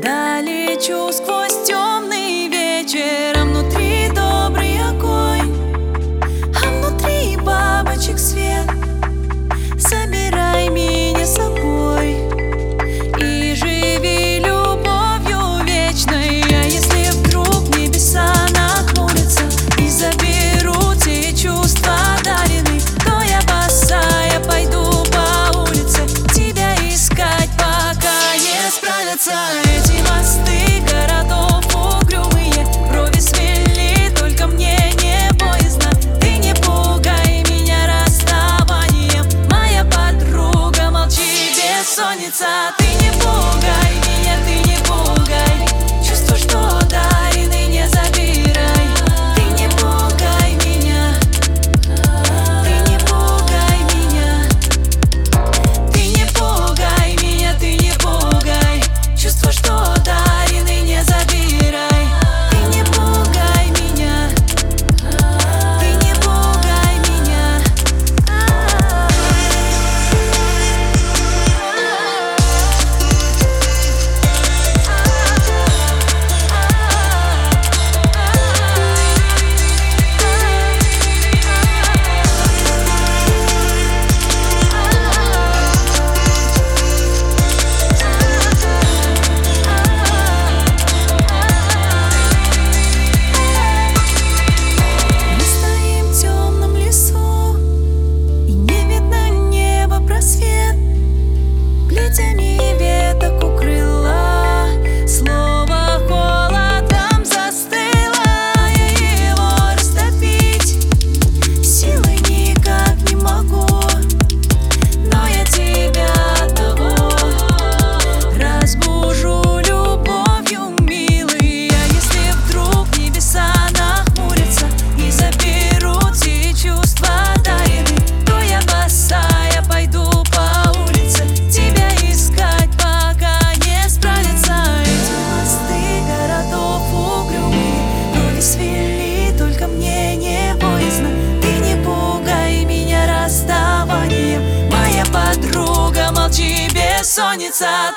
Долечу сквозь темный вечер, а внутри добрый огонь, а внутри бабочек свет. Собирай меня с собой и живи любовью вечной. А если вдруг небеса нахмурятся и заберут те чувства даренные, то я босая пойду по улице тебя искать, пока не справятся эти мосты городов угрюмые. Брови свели, только мне не боязно. Ты не пугай меня расставанием, моя подруга, молчи, бессонница. Ты не пугай меня, ты не пугай, чувство, что дарены, не забирай. Ты не пугай меня, ты не пугай меня. Ты не пугай меня, ты не пугай, чувство, что дарены, не забирай. Ты не пугай меня, ты не пугай меня. Мы стоим в темном лесу, и не видно неба просвет. Плетями веток укрыла, слово холодом застыло. Я его растопить силой никак не могу, но я тебя одного разбужу любовью милой. А если вдруг небеса нахмурятся и заберут те чувства дарены, то я босая пойду по улице тебя искать, пока не справятся эти мосты городов угрюмые. Брови свели, только мне не боязно. Ты не пугай меня расставанием, моя подруга, молчи, бессонница.